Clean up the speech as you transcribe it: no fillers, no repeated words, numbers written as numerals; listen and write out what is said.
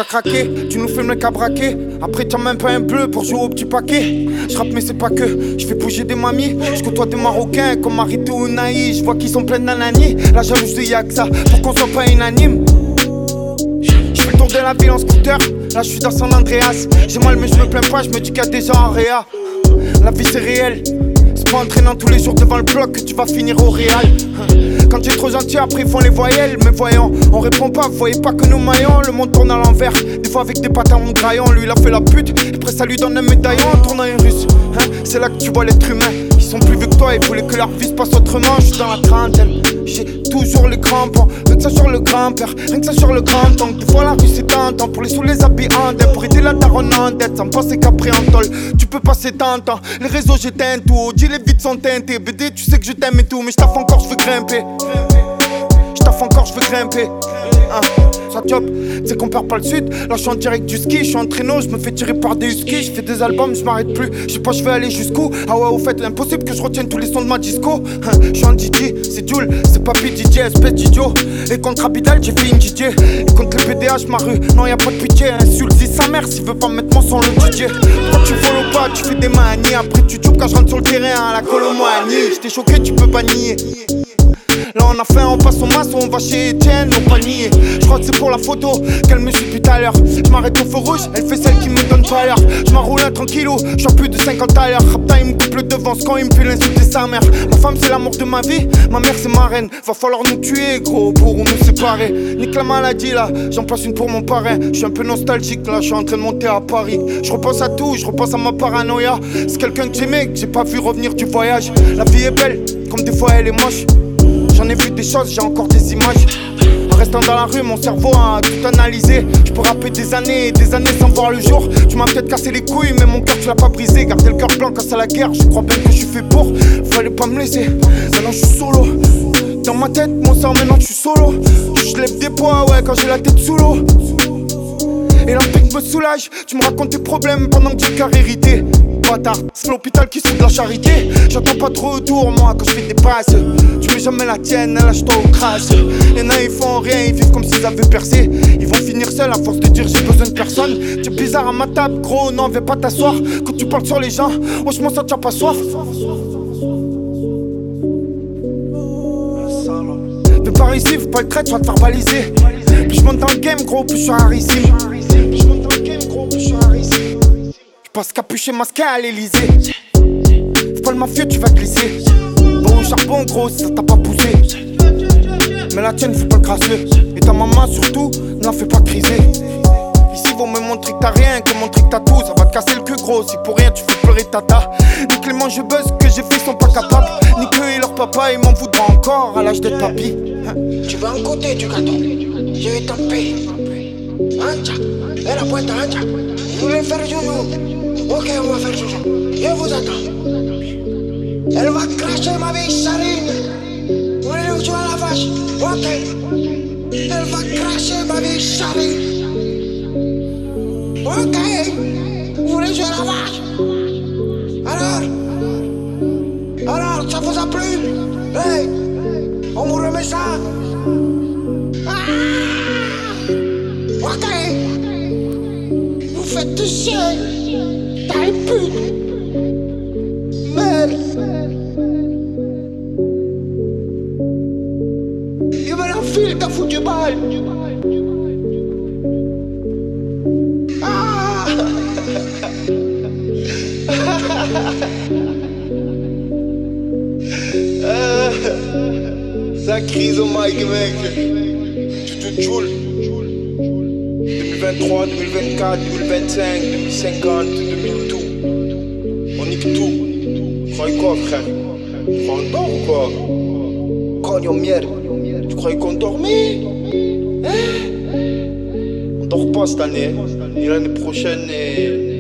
craqué, tu nous filmes le cas braqué. Après t'as même pas un bleu pour jouer au petit paquet. Je rappe mais c'est pas que, je fais bouger des mamies. Je côtoie des Marocains comme Marito ou Naï. Je vois qu'ils sont pleins d'anani. La jalousie y'a que ça, pour qu'on soit pas unanime. Je fais le tour de la ville en scooter. Là je suis dans San Andreas. J'ai mal mais je me plains pas, je me dis qu'il y a des gens en réa. La vie c'est réel. C'est pas entraînant tous les jours devant le bloc que tu vas finir au réal. Quand tu es trop gentil, après ils font les voyelles. Mais voyons, on répond pas, vous voyez pas que nous maillons. Le monde tourne à l'envers, des fois avec des patins en graillon. Lui il a fait la pute, et après ça lui donne un médaillon en tournant une russe. C'est là que tu vois l'être humain. Ils sont plus vieux que toi, ils voulaient que leur vie se passe autrement. Je suis dans la trentaine, j'ai toujours les crampons. Rien que ça sur le grand-père, rien que ça sur le grand temps. Des fois la rue c'est tentant, pour les sous les habits en dette. Pour aider la daronne en dette, sans penser qu'après en tôle tu peux passer tant de temps. Les réseaux j'éteins tout, dis les vides sont teintés. BD tu sais que je t'aime et tout, mais je taffe encore, je veux grimper. Je taffe encore, je veux grimper. Ça chope, c'est qu'on perd pas le sud. Là je suis en direct du ski, je suis en traîneau, je me fais tirer par des huskies. Je fais des albums, je m'arrête plus, je sais pas je vais aller jusqu'où. Ah ouais au fait impossible que je retienne tous les sons de ma disco. Je suis en DJ, c'est Jules, c'est Papy DJ, espèce d'idiot. Et contre Abidal j'ai fait une DJ. Et contre les PDH ma rue, non y'a pas de pitié. Insulte sa mère s'il veut pas mettre mon son le DJ. Quand tu follow pas, tu fais des manies. Après tu joues quand je rentre sur le terrain à la Colomboanie. J'étais choqué, tu peux pas nier. Là on a fait, on passe au maçon, on va chez Etienne, au panier. Je crois que c'est pour la photo qu'elle me suit depuis tout à l'heure. Je m'arrête au feu rouge, elle fait celle qui me donne pas l'heure. Je m'enroule un tranquillou, je suis plus de 50 à l'heure. Rapta il me coupe le devant, quand il me fait l'insulter sa mère. Ma femme c'est l'amour de ma vie, ma mère c'est ma reine. Va falloir nous tuer gros pour nous séparer. Nique la maladie là, j'en place une pour mon parrain. Je suis un peu nostalgique là, je suis en train de monter à Paris. Je repense à tout, je repense à ma paranoïa. C'est quelqu'un que j'aimais, que j'ai pas vu revenir du voyage. La vie est belle, comme des fois elle est moche. J'en ai vu des choses, j'ai encore des images. En restant dans la rue, mon cerveau a tout analysé. Je peux rapper des années et des années sans voir le jour. Tu m'as peut-être cassé les couilles, mais mon cœur tu l'as pas brisé. Garder le cœur blanc quand c'est la guerre, je crois bien que je suis fait pour. Fallait pas me laisser, maintenant je suis solo. Dans ma tête, mon sang, maintenant je suis solo. Je lève des poids, ouais, quand j'ai la tête sous l'eau. Et l'empire me soulage, tu me racontes tes problèmes pendant que j'ai le cœur irrité. Bâtard, c'est l'hôpital qui se fout de la charité. J'entends pas trop autour, moi, quand je fais des passes. Tu mets jamais la tienne, lâche-toi au crasse. Y'en a, ils font rien, ils vivent comme s'ils avaient percé. Ils vont finir seuls à force de dire j'ai besoin de personne. Tu es bizarre à ma table, gros, non, viens pas t'asseoir. Quand tu parles sur les gens, oh, je m'en sens, t'as pas soif. De par ici, faut pas le traiter, tu vas te faire baliser. Plus je monte dans le game, gros, plus je suis rarissime. Plus je monte dans le game, gros, plus je suis rarissime. Passe capuché masqué à l'Elysée. Fais pas le mafieux, tu vas glisser. Bon au charbon gros, ça t'a pas poussé. Mais la tienne, fais pas le crasseux. Et ta maman surtout, ne la fais pas criser. Ici vaut me montrer que t'as rien, que montrer que t'as tout. Ça va te casser le cul gros, si pour rien tu fais pleurer tata. Ni que les manches buzz que j'ai fait sont pas capables. Ni qu'eux et leur papa, ils m'en voudront encore à l'âge d'être papy. Tu veux un côté du gâteau, je vais t'en payer. Ancha, et la pointe à Ancha. Vous voulez faire joujou? Ok, on va faire joujou. Je vous attends. Elle va cracher ma vieille sarine. Vous voulez jouer à la vache? Ok. Elle va cracher ma vieille sarine. Ok. Vous voulez jouer à la vache? Alors, ça vous a plu? Hey, on vous remet ça. Ok. Vous faites du chien. T'as une pute. Merde. Il me l'enfile, t'as foutu balle. Ah. Ça crise au mic, mec. Tu te joules. 2023, 2024, 2025, 2050, 2002. On nique tout. Tu croyais quoi, frère? On dort ou quoi? Cognon merde. Tu croyais qu'on dormait? Hein? On dort pas cette année. Et l'année prochaine,